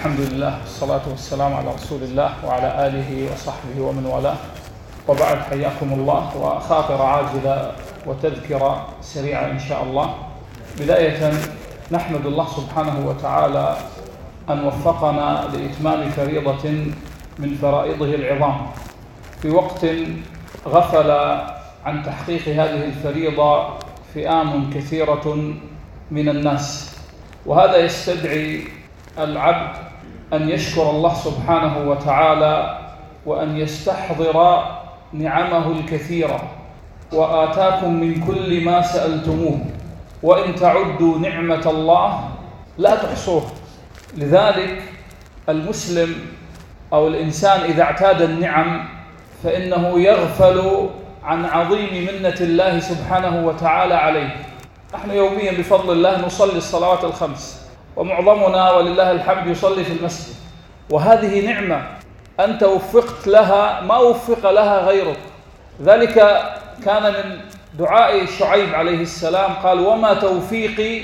الحمد لله والصلاة والسلام على رسول الله وعلى آله وصحبه ومن والاه، وبعد، حياكم الله. وخاطرة عاجلة وتذكرة سريعة إن شاء الله. بداية نحمد الله سبحانه وتعالى أن وفقنا لإتمام فريضة من فرائضه العظام في وقت غفل عن تحقيق هذه الفريضة فئام كثيرة من الناس، وهذا يستدعي العبد أن يشكر الله سبحانه وتعالى وأن يستحضر نعمه الكثيرة. وآتاكم من كل ما سألتموه وإن تعدوا نعمة الله لا تحصوها. لذلك المسلم أو الإنسان إذا اعتاد النعم فإنه يغفل عن عظيم منة الله سبحانه وتعالى عليه. نحن يوميا بفضل الله نصلي الصلوات الخمس، ومعظمنا ولله الحمد يصلي في المسجد، وهذه نعمة أنت وفقت لها ما وفق لها غيرك. ذلك كان من دعاء شعيب عليه السلام، قال: وما توفيقي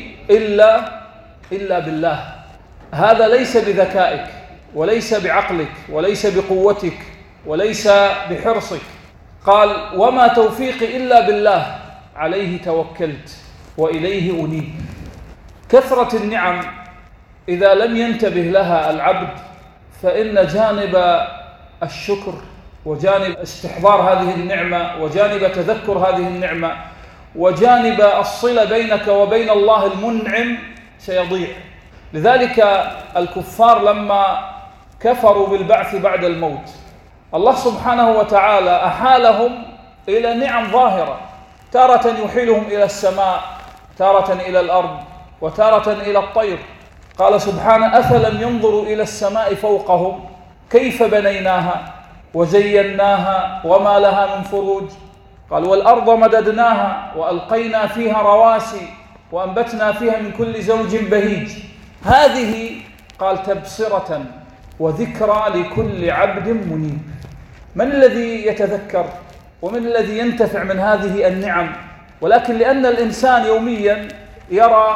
إلا بالله. هذا ليس بذكائك وليس بعقلك وليس بقوتك وليس بحرصك، قال: وما توفيقي إلا بالله، عليه توكلت وإليه أنيب. كثرة النعم إذا لم ينتبه لها العبد فإن جانب الشكر وجانب استحضار هذه النعمة وجانب تذكر هذه النعمة وجانب الصلة بينك وبين الله المنعم سيضيع. لذلك الكفار لما كفروا بالبعث بعد الموت، الله سبحانه وتعالى أحالهم إلى نعم ظاهرة، تارة يحيلهم إلى السماء، تارة إلى الأرض، وتارة إلى الطير. قال سبحانه: أفلم ينظروا إلى السماء فوقهم كيف بنيناها وزيناها وما لها من فروج. قال: والأرض مددناها وألقينا فيها رواسي وأنبتنا فيها من كل زوج بهيج. هذه قال تبصرة وذكرى لكل عبد منيب. من الذي يتذكر ومن الذي ينتفع من هذه النعم؟ ولكن لأن الإنسان يوميا يرى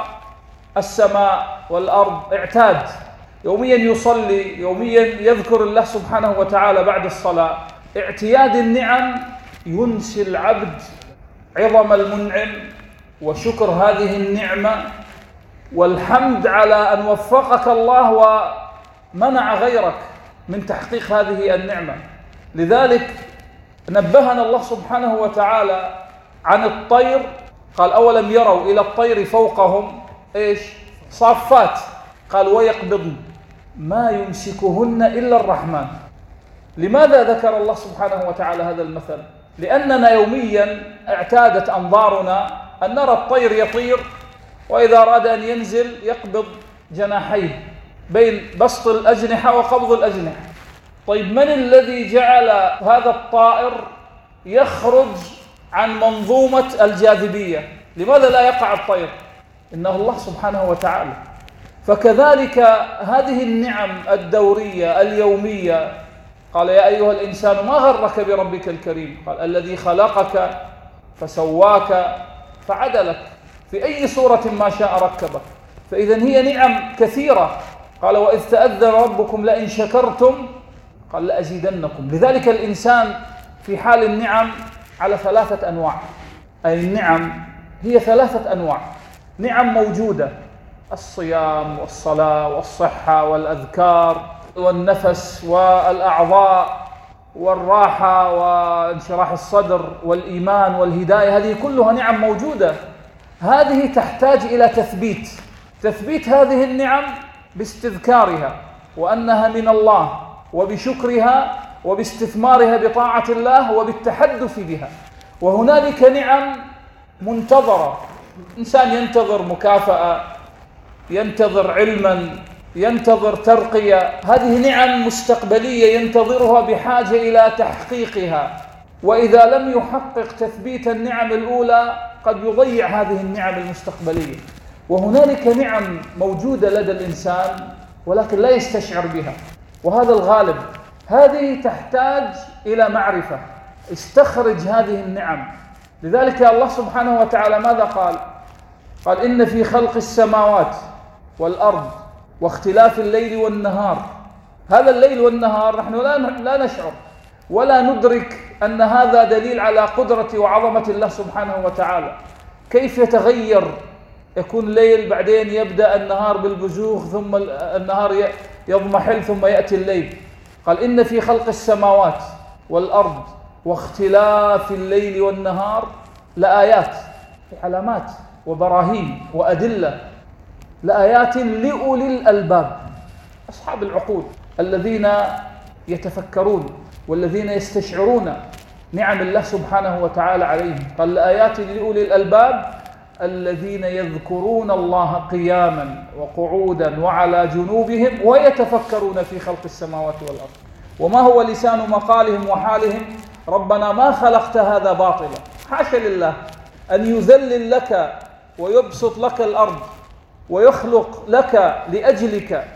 السماء والأرض، اعتاد يوميا يصلي، يوميا يذكر الله سبحانه وتعالى بعد الصلاة، اعتياد النعم ينسي العبد عظم المنعم وشكر هذه النعمة والحمد على أن وفقك الله ومنع غيرك من تحقيق هذه النعمة. لذلك نبهنا الله سبحانه وتعالى عن الطير، قال: أولم يروا إلى الطير فوقهم إيش؟ صافات، قال: ويقبضن ما يمسكهن إلا الرحمن. لماذا ذكر الله سبحانه وتعالى هذا المثل؟ لأننا يوميا اعتادت أنظارنا أن نرى الطير يطير، وإذا أراد أن ينزل يقبض جناحيه بين بسط الأجنحة وقبض الأجنحة. طيب، من الذي جعل هذا الطائر يخرج عن منظومة الجاذبية؟ لماذا لا يقع الطير؟ إنه الله سبحانه وتعالى. فكذلك هذه النعم الدورية اليومية، قال: يا أيها الإنسان ما غرك بربك الكريم؟ قال: الذي خلقك فسواك فعدلك، في أي صورة ما شاء ركبك. فإذن هي نعم كثيرة. قال: وإذ تأذن ربكم لئن شكرتم قال لأزيدنكم. لذلك الإنسان في حال النعم على ثلاثة أنواع، أي النعم هي ثلاثة أنواع. نعم موجودة: الصيام والصلاة والصحة والأذكار والنفس والأعضاء والراحة وانشراح الصدر والإيمان والهداية، هذه كلها نعم موجودة. هذه تحتاج إلى تثبيت هذه النعم باستذكارها وأنها من الله، وبشكرها وباستثمارها بطاعة الله وبالتحدث بها. وهنالك نعم منتظرة، إنسان ينتظر مكافأة، ينتظر علما، ينتظر ترقية، هذه نعم مستقبلية ينتظرها بحاجة إلى تحقيقها. وإذا لم يحقق تثبيت النعم الأولى قد يضيع هذه النعم المستقبلية. وهنالك نعم موجودة لدى الإنسان ولكن لا يستشعر بها، وهذا الغالب. هذه تحتاج إلى معرفة، استخرج هذه النعم. لذلك الله سبحانه وتعالى ماذا قال؟ قال: إن في خلق السماوات والأرض واختلاف الليل والنهار. هذا الليل والنهار نحن لا نشعر ولا ندرك أن هذا دليل على قدرة وعظمة الله سبحانه وتعالى. كيف يتغير، يكون ليل بعدين يبدأ النهار بالبزوغ، ثم النهار يضمحل ثم يأتي الليل. قال إن في خلق السماوات والأرض واختلاف الليل والنهار لآيات، علامات وبراهين وأدلة، لآيات لأولي الألباب، أصحاب العقول الذين يتفكرون والذين يستشعرون نعم الله سبحانه وتعالى عليهم. قال لآيات لأولي الألباب الذين يذكرون الله قياما وقعودا وعلى جنوبهم ويتفكرون في خلق السماوات والأرض. وما هو لسان مقالهم وحالهم؟ ربنا ما خلقت هذا باطلا. حاشا لله أن يذلل لك ويبسط لك الأرض ويخلق لك لأجلك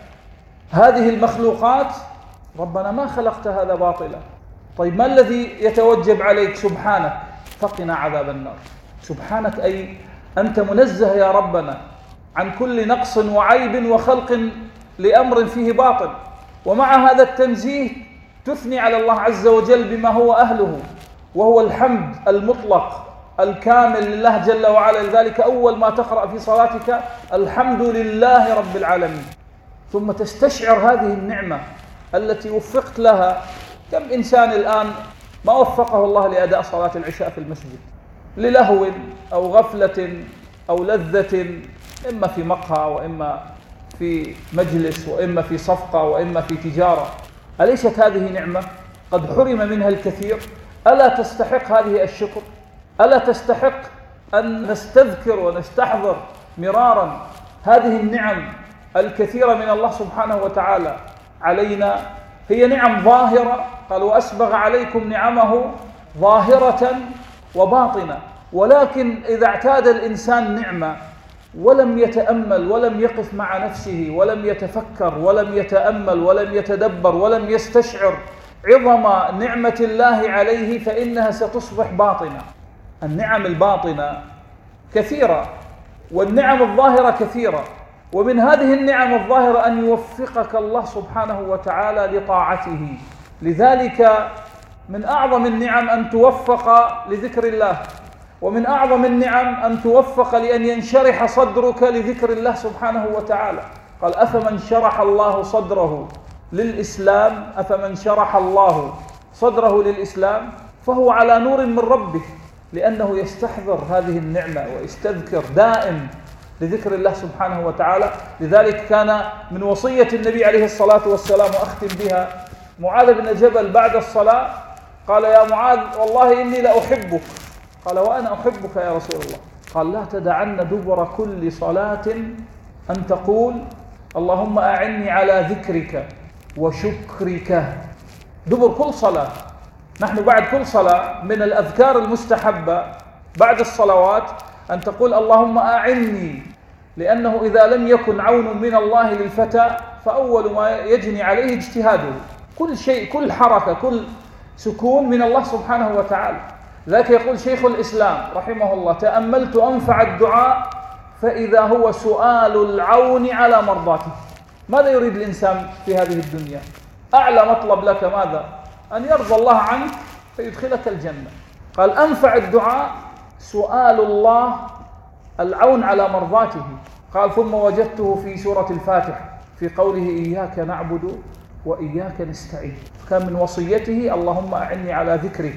هذه المخلوقات. ربنا ما خلقت هذا باطلا. طيب ما الذي يتوجب عليك؟ سبحانك فقنا عذاب النار. سبحانك أي أنت منزه يا ربنا عن كل نقص وعيب وخلق لأمر فيه باطل. ومع هذا التنزيه تثني على الله عز وجل بما هو أهله، وهو الحمد المطلق الكامل لله جل وعلا. لذلك أول ما تقرأ في صلاتك الحمد لله رب العالمين، ثم تستشعر هذه النعمة التي وفقت لها. كم إنسان الآن ما وفقه الله لأداء صلاة العشاء في المسجد للهو أو غفلة أو لذة، إما في مقهى وإما في مجلس وإما في صفقة وإما في تجارة. أليست هذه نعمة قد حرم منها الكثير؟ ألا تستحق هذه الشكر؟ ألا تستحق أن نستذكر ونستحضر مرارا هذه النعم الكثيرة من الله سبحانه وتعالى علينا؟ هي نعم ظاهرة، قال وأسبغ عليكم نعمه ظاهرة وباطنة. ولكن إذا اعتاد الإنسان نعمة ولم يتأمل ولم يقف مع نفسه ولم يتفكر ولم يتأمل ولم يتدبر ولم يستشعر عظم نعمة الله عليه، فإنها ستصبح باطنة. النعم الباطنة كثيرة والنعم الظاهرة كثيرة، ومن هذه النعم الظاهرة أن يوفقك الله سبحانه وتعالى لطاعته. لذلك من أعظم النعم أن توفق لذكر الله، ومن أعظم النعم أن توفق لأن ينشرح صدرك لذكر الله سبحانه وتعالى. قال أفمن شرح الله صدره للإسلام، أفمن شرح الله صدره للإسلام فهو على نور من ربه، لأنه يستحضر هذه النعمة ويستذكر دائم لذكر الله سبحانه وتعالى. لذلك كان من وصية النبي عليه الصلاة والسلام، وأختم بها، معاذ بن جبل بعد الصلاة قال يا معاذ والله إني لأحبك. قال وأنا أحبك يا رسول الله. قال لا تدعن دبر كل صلاة أن تقول اللهم أعني على ذكرك وشكرك. دبر كل صلاة. نحن بعد كل صلاة من الأذكار المستحبة بعد الصلوات أن تقول اللهم أعني، لأنه إذا لم يكن عون من الله للفتى فأول ما يجني عليه اجتهاده. كل شيء، كل حركة، كل سكون من الله سبحانه وتعالى. ذاك يقول شيخ الإسلام رحمه الله تأملت أنفع الدعاء فإذا هو سؤال العون على مرضاته. ماذا يريد الإنسان في هذه الدنيا؟ أعلى مطلب لك ماذا؟ أن يرضى الله عنك فيدخلك الجنة. قال أنفع الدعاء سؤال الله العون على مرضاته. قال ثم وجدته في سورة الفاتحة في قوله إياك نعبد وإياك نستعين. كان من وصيته اللهم أعني على ذكرك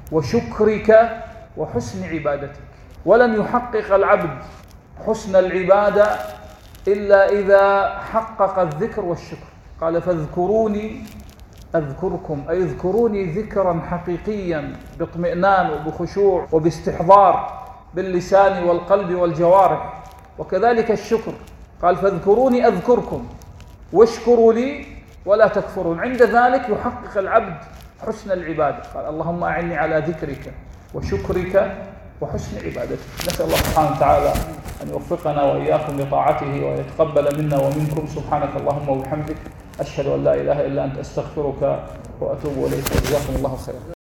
وشكرك وحسن عبادتك. ولن يحقق العبد حسن العبادة إلا إذا حقق الذكر والشكر. قال فاذكروني أذكركم، أي اذكروني ذكرا حقيقيا باطمئنان وبخشوع وباستحضار باللسان والقلب والجوارح. وكذلك الشكر، قال فاذكروني أذكركم واشكروا لي ولا تكفرون. عند ذلك يحقق العبد حسن العبادة. قال اللهم أعني على ذكرك وشكرك وحسن عبادتك. نسأل الله سبحانه وتعالى أن يوفقنا وإياكم لطاعته ويتقبل منا ومنكم. سبحانك اللهم وبحمدك، أشهد أن لا إله إلا أنت، أستغفرك وأتوب إليك. جزاكم الله خيرا.